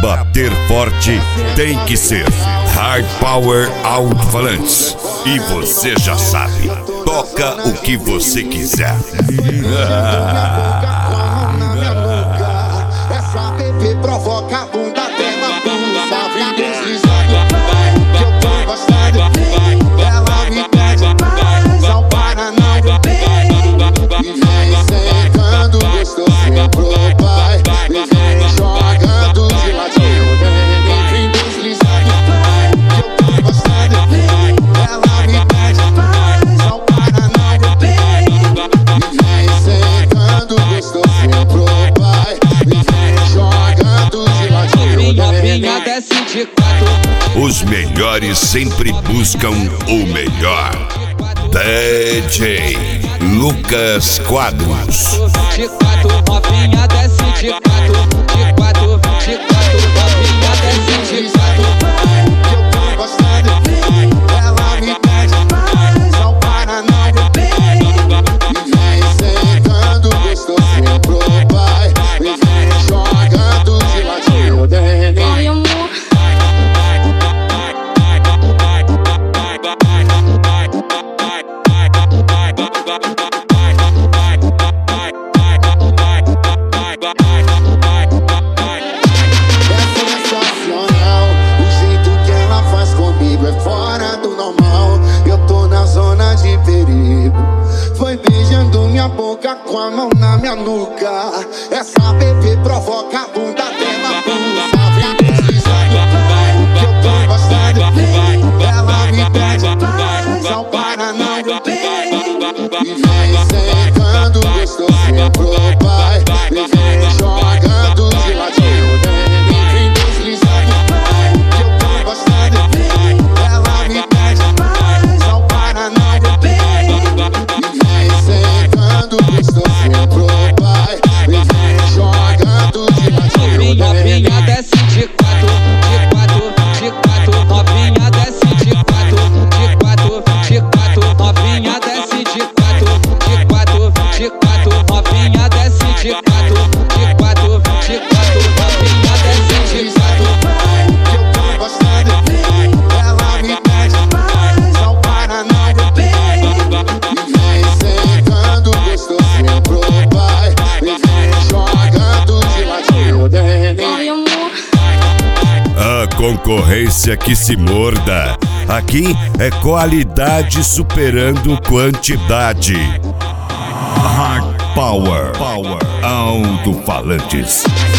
bater forte tem que ser High Power Alto-Falantes. E você já sabe, toca o que você quiser. Essa bebê provoca a bunda dela, pulsa, vem deslizando. Que eu tô gostando, ela me pede mais, não para não. E vem secando gostosinho pro pai, e vem jogando de ladinho, vem deslizando. Que eu tô gostando, ela me pede mais, não para não. E vem secando gostosinho pro pai, e vem jogando de ladinho, Novinha desce de quatro. Os melhores sempre buscam o melhor. DJ Lucas Quadros. De quatro, novinha desce de quatro. De quatro, novinha desce de quatro. que eu tô gostando, ela me pede mais, não para não. E vem secando gostosinho pro pai, e vem jogando de ladinho, Ai, amor, é sensacional. O jeito que ela faz comigo é fora do normal. Eu tô na zona de perigo. Foi beijando minha boca com a mão na minha nuca. Essa bebê provoca a bunda dela, pulsa, vem deslizando. Que eu tô gostando, ela me pede mais, não para não. E vem secando gostosinho pro pai, e vem jogando de ladinho, vem deslizando. Que eu tô gostando, ela me pede mais, não para não. E vem secando gostosinho pro pai, e vem jogando de ladinho, Novinha desce de quatro. De quatro, novinha desce de quatro. De quatro, novinha desce de quatro. De quatro, novinha desce de quatro. De quatro, novinha desce de quatro. que eu tô gostando, ela me pede mais, não para não. E vem secando gostosinho pro pai, e vem jogando de ladinho, ai, amor. A concorrência que se morda. Aqui é qualidade superando quantidade. High Power Alto-Falantes.